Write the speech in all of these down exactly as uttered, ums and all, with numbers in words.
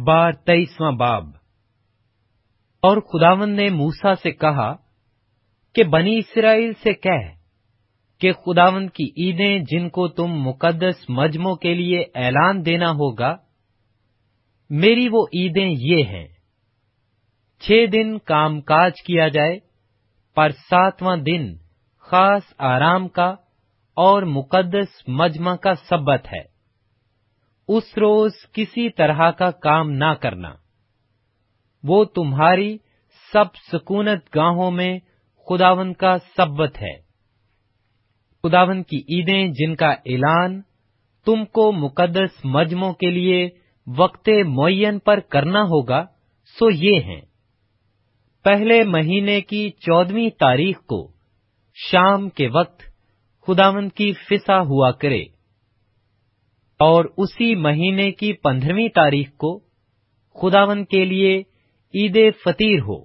اخبار تیئیسواں باب۔ اور خداوند نے موسیٰ سے کہا کہ بنی اسرائیل سے کہہ کہ خداوند کی عیدیں جن کو تم مقدس مجمعوں کے لیے اعلان دینا ہوگا، میری وہ عیدیں یہ ہیں: چھ دن کام کاج کیا جائے، پر ساتواں دن خاص آرام کا اور مقدس مجمع کا سبت ہے۔ اس روز کسی طرح کا کام نہ کرنا۔ وہ تمہاری سب سکونت گاہوں میں خداوند کا سبت ہے۔ خداوند کی عیدیں جن کا اعلان تم کو مقدس مجمعوں کے لیے وقت معین پر کرنا ہوگا سو یہ ہیں: پہلے مہینے کی چودہویں تاریخ کو شام کے وقت خداوند کی فسح ہوا کرے، اور اسی مہینے کی پندرہویں تاریخ کو خداوند کے لیے عید فطیر ہو۔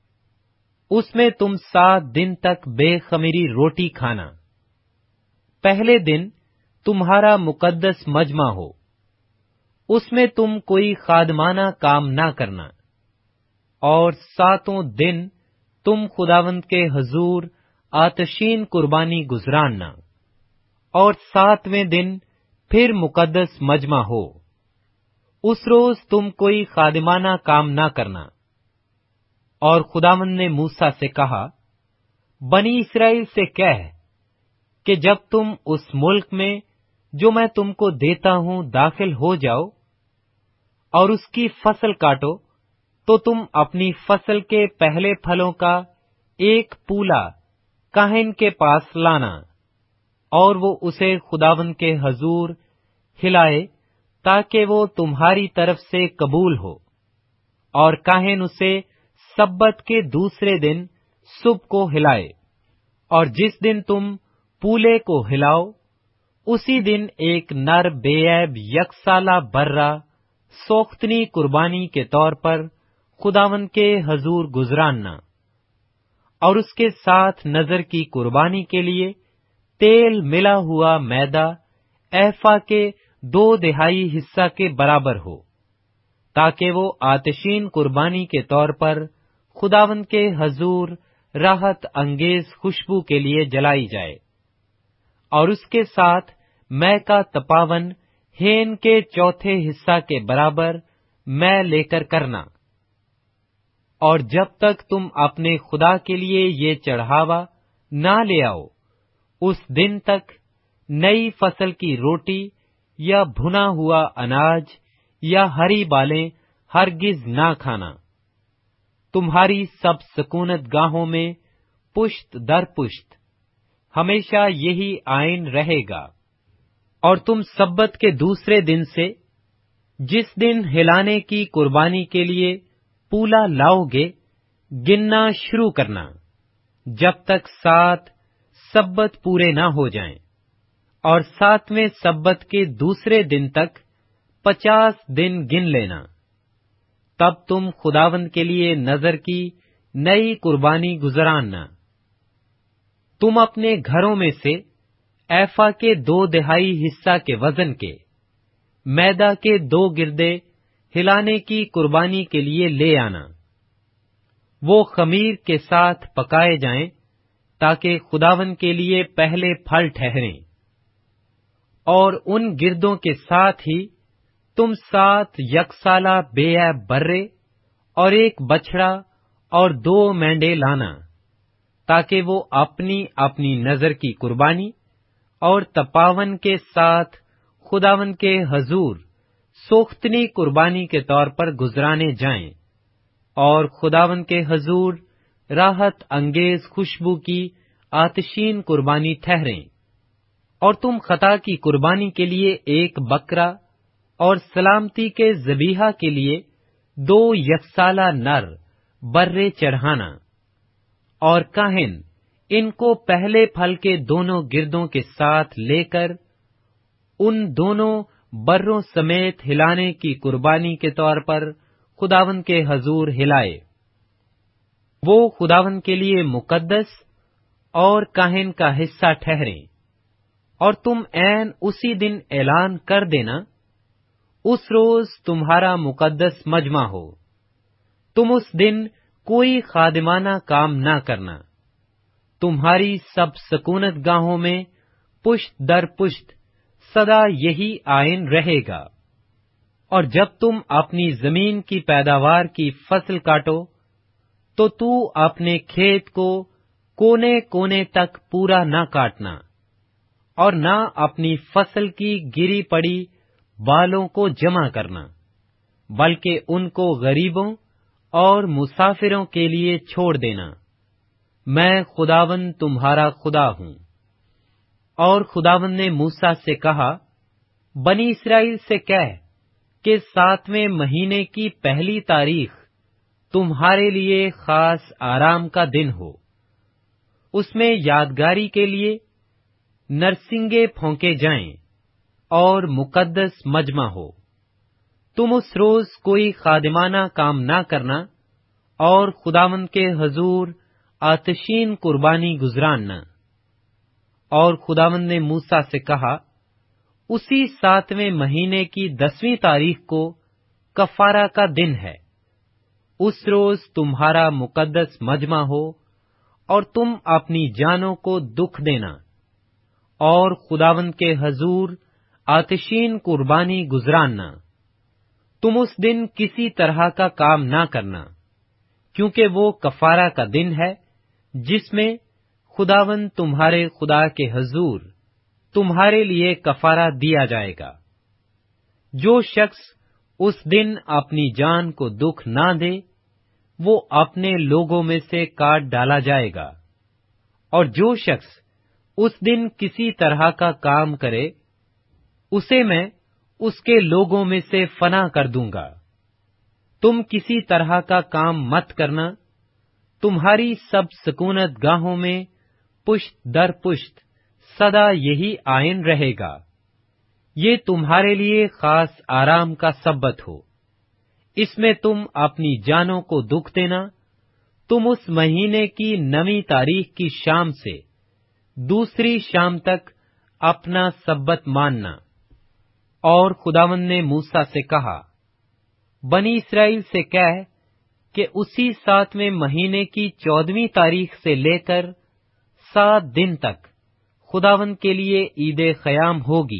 اس میں تم سات دن تک بے خمیری روٹی کھانا۔ پہلے دن تمہارا مقدس مجمع ہو، اس میں تم کوئی خادمانہ کام نہ کرنا، اور ساتوں دن تم خداوند کے حضور آتشین قربانی گزراننا، اور ساتویں دن پھر مقدس مجمع ہو۔ اس روز تم کوئی خادمانہ کام نہ کرنا۔ اور خداوند نے موسیٰ سے کہا، بنی اسرائیل سے کہہ کہ جب تم اس ملک میں جو میں تم کو دیتا ہوں داخل ہو جاؤ اور اس کی فصل کاٹو، تو تم اپنی فصل کے پہلے پھلوں کا ایک پولا کاہن کے پاس لانا، اور وہ اسے خداوند کے حضور ہلائے تاکہ وہ تمہاری طرف سے قبول ہو، اور کاہن اسے سبت کے دوسرے دن صبح کو ہلائے۔ اور جس دن تم پولے کو ہلاؤ، اسی دن ایک نر بے عیب یک سالہ برہ سوختنی قربانی کے طور پر خداوند کے حضور گزراننا، اور اس کے ساتھ نذر کی قربانی کے لیے تیل ملا ہوا میدا ایفا کے دو دہائی حصہ کے برابر ہو، تاکہ وہ آتشین قربانی کے طور پر خداوند کے حضور راحت انگیز خوشبو کے لیے جلائی جائے۔ اور اس کے ساتھ مے کا تپاون ہین کے چوتھے حصہ کے برابر مے لے کر کرنا۔ اور جب تک تم اپنے خدا کے لیے یہ چڑھاوا نہ لے آؤ، اس دن تک نئی فصل کی روٹی یا بھنا ہوا اناج یا ہری بالیں ہرگز نہ کھانا۔ تمہاری سب سکونت گاہوں میں پشت در پشت ہمیشہ یہی آئین رہے گا۔ اور تم سبت کے دوسرے دن سے، جس دن ہلانے کی قربانی کے لیے پولا لاؤ گے، گننا شروع کرنا، جب تک سات سبت پورے نہ ہو جائیں، اور ساتویں سبت کے دوسرے دن تک پچاس دن گن لینا۔ تب تم خداوند کے لیے نذر کی نئی قربانی گزراننا۔ تم اپنے گھروں میں سے ایفا کے دو دہائی حصہ کے وزن کے میدا کے دو گردے ہلانے کی قربانی کے لیے لے آنا۔ وہ خمیر کے ساتھ پکائے جائیں تاکہ خداوند کے لیے پہلے پھل ٹھہریں۔ اور ان گردوں کے ساتھ ہی تم سات یکسالہ بے عیب برے اور ایک بچڑا اور دو مینڈے لانا، تاکہ وہ اپنی اپنی نذر کی قربانی اور تپاون کے ساتھ خداوند کے حضور سوختنی قربانی کے طور پر گزرانے جائیں، اور خداوند کے حضور راحت انگیز خوشبو کی آتشین قربانی ٹھہریں۔ اور تم خطا کی قربانی کے لیے ایک بکرا اور سلامتی کے ذبیحہ کے لیے دو یکسالہ نر برے چڑھانا، اور کاہن ان کو پہلے پھل کے دونوں گردوں کے ساتھ لے کر ان دونوں بروں سمیت ہلانے کی قربانی کے طور پر خداوند کے حضور ہلائے۔ وہ خداوند کے لیے مقدس اور کاہن کا حصہ ٹھہریں، اور تم عین اسی دن اعلان کر دینا، उस रोज तुम्हारा मुकद्दस मजमा हो। तुम उस दिन कोई खादिमाना काम ना करना। तुम्हारी सब सकूनत गाहों में पुश्त दर पुश्त सदा यही आयन रहेगा। और जब तुम अपनी जमीन की पैदावार की फसल काटो, तो तू अपने खेत को कोने कोने तक पूरा न काटना, और न अपनी फसल की गिरी पड़ी बालों को जमा करना, बल्कि उनको गरीबों और मुसाफिरों के लिए छोड़ देना। मैं खुदावन तुम्हारा खुदा हूँ। और खुदावन ने मूसा से कहा, बनी इस्राएल से कह कि सातवें महीने की पहली तारीख तुम्हारे लिए खास आराम का दिन हो। उसमें यादगारी के लिए नरसिंगे फौंके जाएं और मुकद्दस मजमा हो। तुम उस रोज कोई खादिमाना काम ना करना और खुदावंद के हजूर आतशीन कुर्बानी गुजरानना। और खुदावंद ने मूसा से कहा, उसी सातवें महीने की दसवीं तारीख को कफारा का दिन है। उस रोज तुम्हारा मुकद्दस मजमा हो और तुम अपनी जानों को दुख देना और खुदावंद के हजूर आतशीन कुर्बानी गुजरानना। तुम उस दिन किसी तरह का काम ना करना, क्योंकि वो कफारा का दिन है जिसमें खुदावंद तुम्हारे खुदा के हजूर तुम्हारे लिए कफारा दिया जाएगा। जो शख्स उस दिन अपनी जान को दुख ना दे, वो अपने लोगों में से काट डाला जाएगा। और जो शख्स उस दिन किसी तरह का काम करे, उसे मैं उसके लोगों में से फना कर दूंगा। तुम किसी तरह का काम मत करना। तुम्हारी सब सकूनत गाहों में पुश्त दर पुश्त सदा यही आयन रहेगा। ये तुम्हारे लिए खास आराम का सब्बत हो। इसमें तुम अपनी जानों को दुख देना। तुम उस महीने की नवीं तारीख की शाम से दूसरी शाम तक अपना सब्बत मानना। और खुदावंद ने मूसा से कहा, बनी इस्राएल से कह कि उसी सातवें महीने की चौदहवीं तारीख से लेकर सात दिन तक खुदावंद के लिए ईदे ख़याम होगी।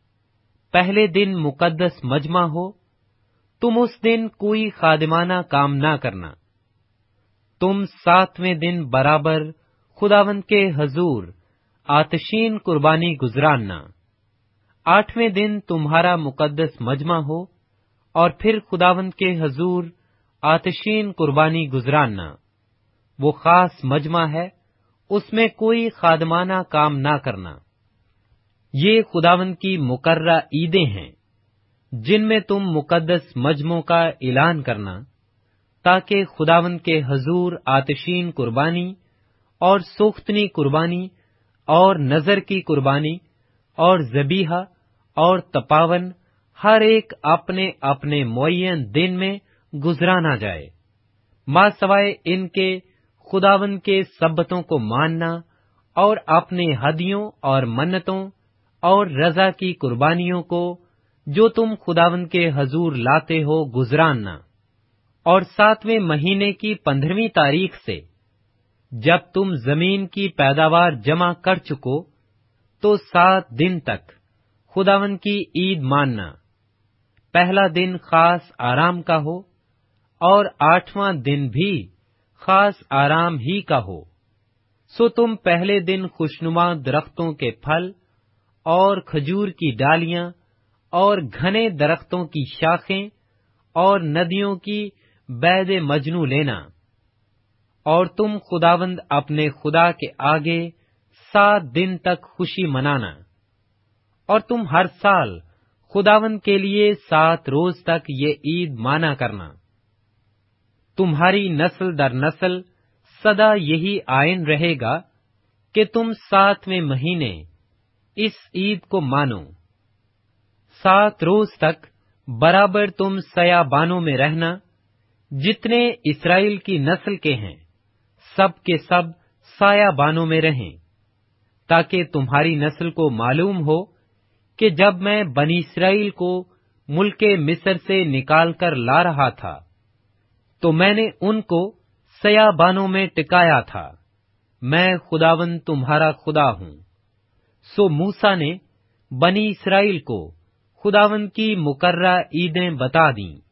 पहले दिन मुकद्दस मजमा हो। तुम उस दिन कोई खादिमाना काम ना करना। तुम सातवें दिन बराबर खुदावंद के हजूर आतशीन कुर्बानी गुजरानना। आठवें दिन तुम्हारा मुकद्दस मजमा हो और फिर खुदावंद के हजूर आतशीन कुर्बानी गुजरानना। वो खास मजमा है, उसमें कोई खादमाना काम ना करना। ये खुदावंद की मुकर्रा ईदें हैं, जिनमें तुम मुकद्दस मजमों का ऐलान करना, ताकि खुदावंद के हजूर आतशीन कुर्बानी और सोख्तनी कुर्बानी और नजर की कुर्बानी और ज़बीहा और तपावन हर एक अपने अपने मुअय्यन दिन में गुजराना जाए। मां सवाए इनके खुदावंद के सब्बतों को मानना और अपने हदियों और मन्नतों और रजा की कुर्बानियों को जो तुम खुदावंद के हजूर लाते हो गुजरानना। और सातवें महीने की पंद्रहवीं तारीख से जब तुम जमीन की पैदावार जमा कर चुको, तो सात दिन तक खुदावंद की ईद मानना। पहला दिन खास आराम का हो और आठवां दिन भी खास आराम ही का हो। सो तुम पहले दिन खुशनुमा दरख्तों के फल और खजूर की डालियां और घने दरख्तों की शाखें और नदियों की बैद मजनू लेना। और तुम खुदावंद अपने खुदा के आगे सात दिन तक खुशी मनाना। और तुम हर साल खुदावंद के लिए सात रोज तक ये ईद माना करना। तुम्हारी नस्ल दर नस्ल सदा यही आयन रहेगा कि तुम सातवें महीने इस ईद को मानो। सात रोज तक बराबर तुम सयाबानों में रहना। जितने इस्राएल की नस्ल के हैं, सब के सब सायाबानों में रहें, ताकि तुम्हारी नस्ल को मालूम हो कि जब मैं बनी इस्राएल को ملک مصر سے نکال کر لا رہا تھا، تو میں نے ان کو سیابانوں میں ٹکایا تھا۔ میں خداوند تمہارا خدا ہوں۔ سو موسیٰ نے بنی اسرائیل کو خداوند کی مقررہ عیدیں بتا دیں۔